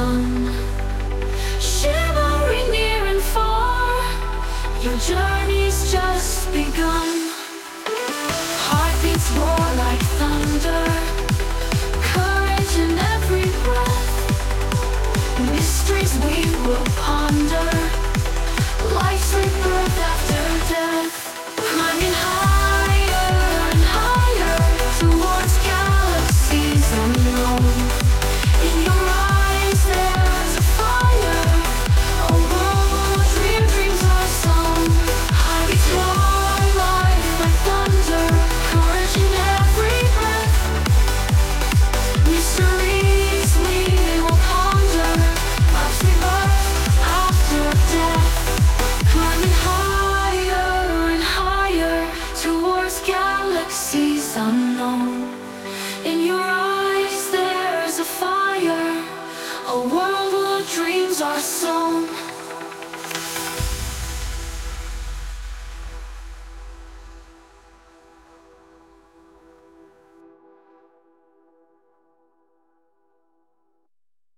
sun, shimmering near and far. Your journey's just begun. Heartbeats roar like thunder, courage in every breath. Mysteries we will ponder, life's rebirth after death. Climbing higher and higher towards galaxies unknown. In your eyes there's a fire, a world where dreams are sown. Heartbeats roar like thunder, courage in every breath. Mysteries we will ponder, life's rebirth after death. Climbing higher and higher towards galaxies unknown. In your eyes there's a fire, a world where dreams are sown.